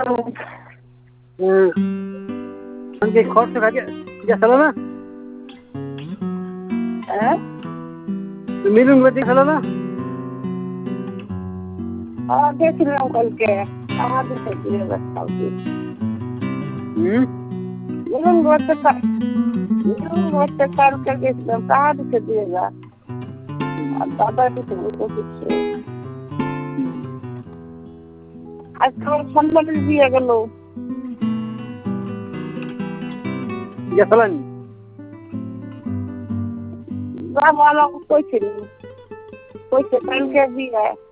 उनके खर्च खा के चलो ना मिलूंगा बच्चे चलो ना देख रहे हो कल के कहाँ दिखाई दिएगा बच्चे कल के देख रहे कहाँ दिखाई दिएगा दादा की तो कुछ आज तो संबंध भी है गलो या चलन वाला कोई कल के भी है